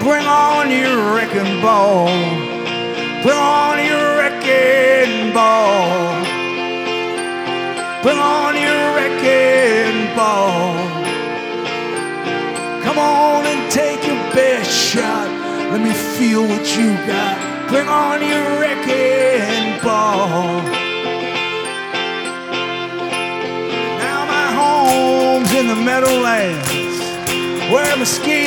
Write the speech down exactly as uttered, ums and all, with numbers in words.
Bring on your wrecking ball. Bring on your wrecking ball. Bring on your wrecking ball. Come on and take your best shot. Let me feel what you got. Bring on your wrecking ball. Now my home's in the Meadowlands, where Mesquite